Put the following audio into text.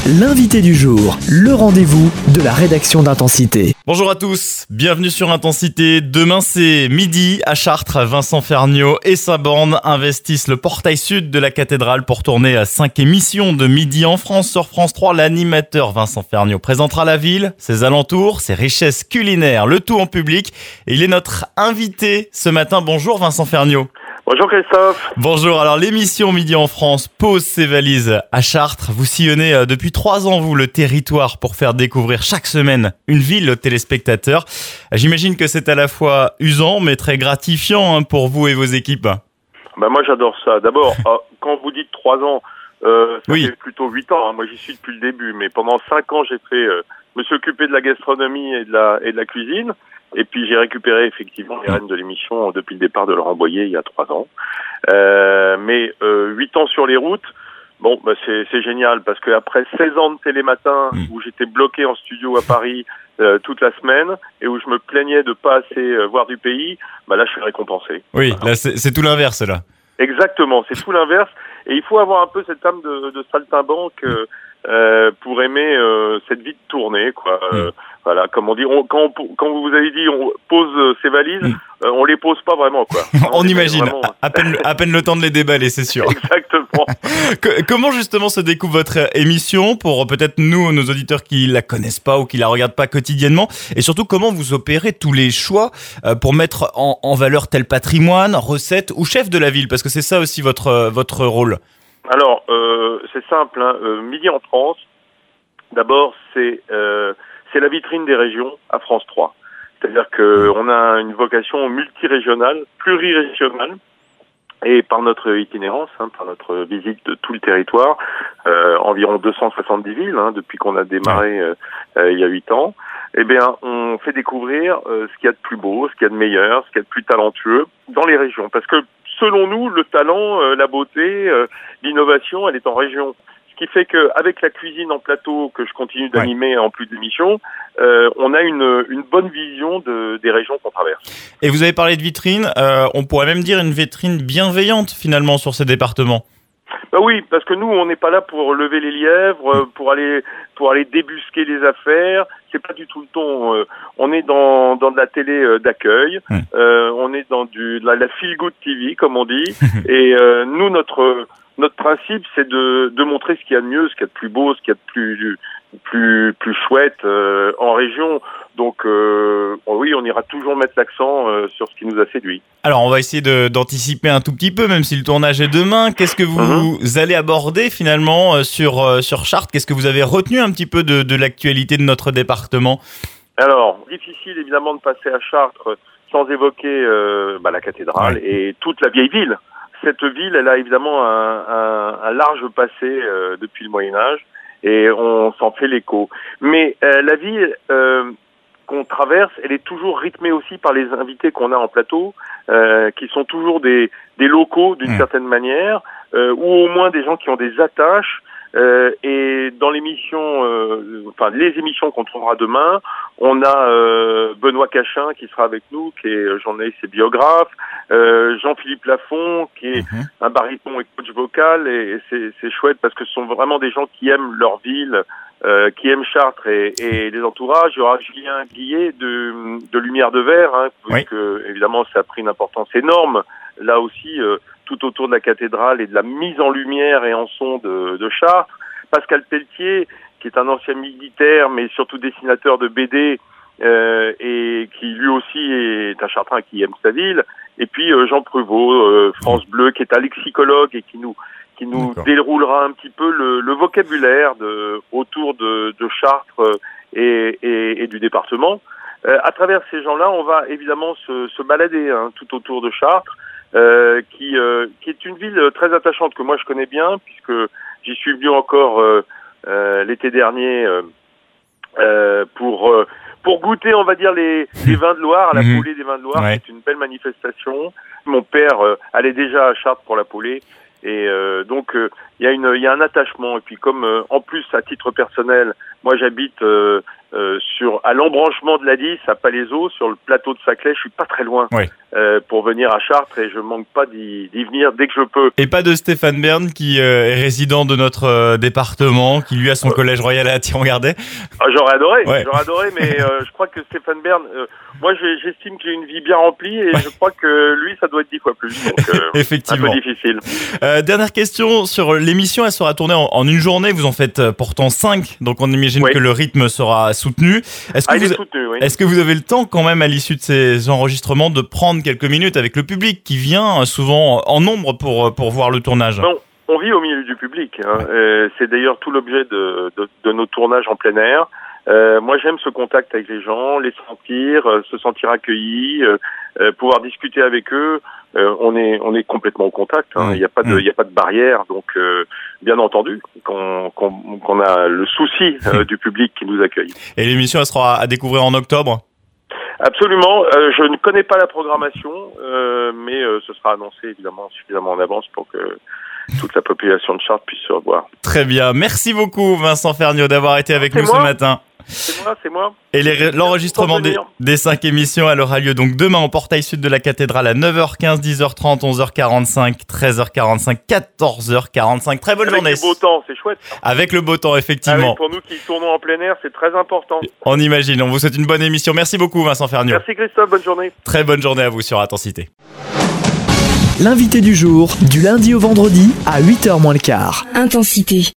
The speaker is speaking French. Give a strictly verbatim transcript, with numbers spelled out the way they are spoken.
L'invité du jour, le rendez-vous de la rédaction d'Intensité. Bonjour à tous, bienvenue sur Intensité. Demain c'est midi à Chartres. Vincent Ferniaud et sa bande investissent le portail sud de la cathédrale pour tourner à cinq émissions de Midi en France sur France trois. L'animateur Vincent Ferniaud présentera la ville, ses alentours, ses richesses culinaires, le tout en public. Et il est notre invité ce matin. Bonjour Vincent Ferniaud. Bonjour Christophe. Bonjour, alors l'émission Midi en France pose ses valises à Chartres. Vous sillonnez euh, depuis trois ans, vous, le territoire pour faire découvrir chaque semaine une ville aux téléspectateurs. J'imagine que c'est à la fois usant mais très gratifiant hein, pour vous et vos équipes. Ben moi j'adore ça. D'abord, quand vous dites trois ans, euh, ça oui. fait plutôt huit ans. Hein. Moi j'y suis depuis le début, mais pendant cinq ans j'ai fait, euh, me suis occupé de la gastronomie et de la, et de la cuisine. Et puis j'ai récupéré effectivement les rênes de l'émission depuis le départ de Laurent Boyer il y a trois ans. Euh, mais euh, huit ans sur les routes, bon, bah c'est, c'est génial parce que après seize ans de télématin mmh. où j'étais bloqué en studio à Paris euh, toute la semaine et où je me plaignais de pas assez euh, voir du pays, bah là je suis récompensé. Oui, voilà. Là c'est, c'est tout l'inverse là. Exactement, c'est tout l'inverse. Et il faut avoir un peu cette âme de, de saltimbanque euh, euh, pour aimer euh, cette vie de tournée, quoi. Euh, mmh. Voilà, comme on dit, on, quand, on, quand vous avez dit on pose euh, ses valises, mmh. euh, on les pose pas vraiment, quoi. on, on imagine, vraiment... à, peine, à peine le temps de les déballer, c'est sûr. Exactement. Comment justement se découvre votre émission pour peut-être nous, nos auditeurs qui la connaissent pas ou qui la regardent pas quotidiennement, et surtout comment vous opérez tous les choix euh, pour mettre en, en valeur tel patrimoine, recette ou chef de la ville, parce que c'est ça aussi votre votre rôle. Alors, euh, c'est simple, hein, euh, Midi en France, d'abord, c'est euh, c'est la vitrine des régions à France trois. C'est-à-dire qu'on a une vocation multirégionale, plurirégionale, et par notre itinérance, hein, par notre visite de tout le territoire, euh, environ deux cent soixante-dix villes, hein, depuis qu'on a démarré euh, euh, il y a huit ans, eh bien, on fait découvrir euh, ce qu'il y a de plus beau, ce qu'il y a de meilleur, ce qu'il y a de plus talentueux dans les régions. Parce que selon nous, le talent, euh, la beauté, euh, l'innovation, elle est en région. Ce qui fait qu'avec la cuisine en plateau que je continue d'animer ouais. en plus d'émissions, euh, on a une, une bonne vision de, des régions qu'on traverse. Et vous avez parlé de vitrine, euh, on pourrait même dire une vitrine bienveillante finalement sur ces départements. Bah oui, parce que nous, on n'est pas là pour lever les lièvres, pour aller pour aller débusquer les affaires. C'est pas du tout le ton. Euh, on est dans dans de la télé euh, d'accueil. Mmh. Euh, on est dans du de la, la feel good T V, comme on dit. Et euh, nous, notre notre principe, c'est de de montrer ce qu'il y a de mieux, ce qu'il y a de plus beau, ce qu'il y a de plus plus plus chouette euh, en région. Donc euh, oui, on ira toujours mettre l'accent euh, sur ce qui nous a séduit. Alors on va essayer de, d'anticiper un tout petit peu, même si le tournage est demain. Qu'est-ce que vous mm-hmm. allez aborder finalement sur euh, sur Chartres ? Qu'est-ce que vous avez retenu un petit peu de, de l'actualité de notre département ? Alors difficile évidemment de passer à Chartres sans évoquer euh, bah, la cathédrale ouais. et toute la vieille ville. Cette ville, elle a évidemment un, un, un large passé euh, depuis le Moyen-Âge et on s'en fait l'écho. Mais euh, la ville euh, qu'on traverse, elle est toujours rythmée aussi par les invités qu'on a en plateau, euh, qui sont toujours des, des locaux d'une mmh. certaine manière, euh, ou au moins des gens qui ont des attaches. Euh, et dans l'émission, euh, enfin les émissions qu'on trouvera demain, on a euh, Benoît Cachin qui sera avec nous, qui est journaliste et biographe, euh, Jean-Philippe Lafont qui est mmh. un baryton et coach vocal, et, et c'est, c'est chouette parce que ce sont vraiment des gens qui aiment leur ville, euh, qui aiment Chartres et, et les entourages. Il y aura Julien Guillet de, de Lumière de Verre, hein, oui. que évidemment ça a pris une importance énorme là aussi. Euh, tout autour de la cathédrale et de la mise en lumière et en son de, de Chartres. Pascal Pelletier, qui est un ancien militaire, mais surtout dessinateur de B D, euh, et qui lui aussi est un Chartrain qui aime sa ville. Et puis euh, Jean Pruvot, euh, France Bleu, qui est un lexicologue et qui nous qui nous D'accord. déroulera un petit peu le, le vocabulaire de, autour de, de Chartres et, et, et du département. Euh, à travers ces gens-là, on va évidemment se, se balader hein, tout autour de Chartres. Euh, qui, euh, qui est une ville très attachante que moi je connais bien puisque j'y suis venu encore euh, euh, l'été dernier euh, euh, pour euh, pour goûter on va dire les, les vins de Loire à la mmh. Paulée des vins de Loire. Ouais. C'est une belle manifestation. Mon père euh, allait déjà à Chartres pour la Paulée et euh, donc il euh, y a une il y a un attachement et puis comme euh, en plus à titre personnel moi j'habite euh, euh, sur à l'embranchement de l'A dix, à Palaiseau, sur le plateau de Saclay. Je suis pas très loin Oui. euh, pour venir à Chartres et je manque pas d'y, d'y venir dès que je peux. Et pas de Stéphane Bern qui euh, est résident de notre euh, département, qui lui a son Euh. collège royal à Thiron-Gardet. Ah, j'aurais adoré, Ouais. j'aurais adoré, mais euh, je crois que Stéphane Bern, euh, moi j'ai, j'estime que j'ai une vie bien remplie et je crois que lui, ça doit être dix fois plus. Donc, euh, un Effectivement. peu difficile. Euh, dernière question sur l'émission, elle sera tournée en, en une journée. Vous en faites euh, pourtant cinq, donc on imagine Oui. que le rythme sera soutenu. Est-ce que, Ah, il vous, est soutenu, oui. est-ce que vous avez le temps quand même à l'issue de ces enregistrements de prendre quelques minutes avec le public qui vient euh, souvent en nombre pour pour voir le tournage? Non, on vit au milieu du public. Hein. Euh, c'est d'ailleurs tout l'objet de, de, de nos tournages en plein air. Euh, moi, j'aime ce contact avec les gens, les sentir, euh, se sentir accueillis, euh, euh, pouvoir discuter avec eux. Euh, on est on est complètement en contact. Hein. Il n'y a pas de il y a pas de barrière. Donc, euh, bien entendu, qu'on qu'on, qu'on a le souci euh, du public qui nous accueille. Et l'émission, elle sera à découvrir en octobre. Absolument. Euh, je ne connais pas la programmation, euh, mais euh, ce sera annoncé évidemment suffisamment en avance pour que toute la population de Chartres puisse se revoir. Très bien. Merci beaucoup, Vincent Ferniaud, d'avoir été avec C'est nous moi. ce matin. C'est moi, c'est moi. Et les- l'enregistrement des, des cinq émissions, elle aura lieu donc demain au portail sud de la cathédrale à neuf heures quinze, dix heures trente, onze heures quarante-cinq, treize heures quarante-cinq, quatorze heures quarante-cinq. Très bonne Avec journée. le beau temps, c'est chouette. Avec le beau temps, Ah effectivement. oui, pour nous qui tournons en plein air, c'est très important. On imagine. On vous souhaite une bonne émission. Merci beaucoup, Vincent Ferniaud. Merci Christophe, bonne journée. Très bonne journée à vous sur Intensité. L'invité du jour, du lundi au vendredi à huit heures moins le quart. Intensité.